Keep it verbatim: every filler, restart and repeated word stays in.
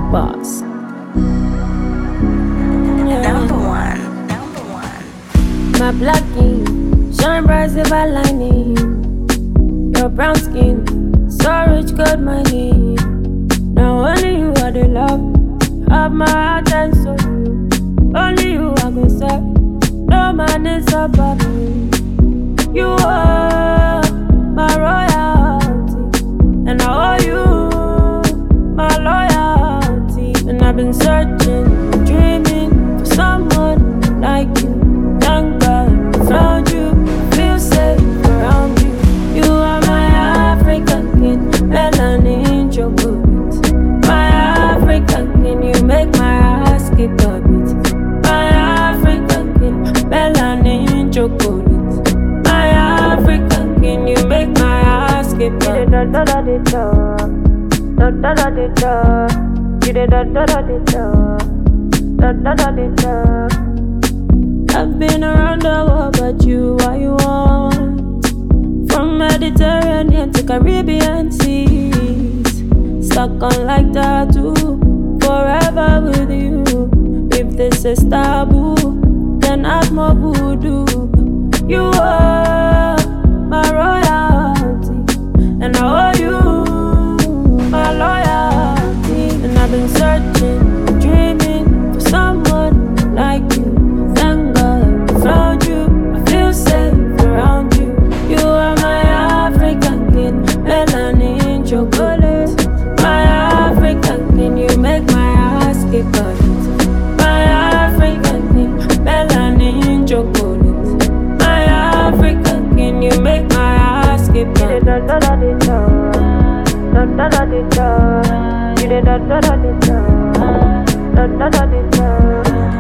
Boss. Number one, number one. My black king, shine bright silver lining. Your brown skin, so rich gold mining. Now only you are the love of my heart and soul. Only you are gonna serve. No man is above me. You are my royalty, and I owe you my loyalty. And I've been searching, dreaming for someone like you. Thank God I found you. Feel safe around you. You are my African king, melanin chocolate. My African king, you make my heart skip a beat. My African king, melanin chocolate. My African king, you make my heart skip a beat. Da da da da da da da da da. You did da da da da da da da da da. I've been around the world, but you are you want. From Mediterranean to Caribbean seas, stuck on like tattoo, forever with you. If this is taboo, then add more voodoo. You are my royalty, and I owe you my loyalty. And I've been searching, dreaming for someone like you. Thank God I found you. I feel safe around you. You are my African king, melanin chocolate. My African king, you make my heart skip a beat. My African king, melanin chocolate. My African king, you make my heart skip a beat. Da da da da da da da da da. You da da da da da da da da da da.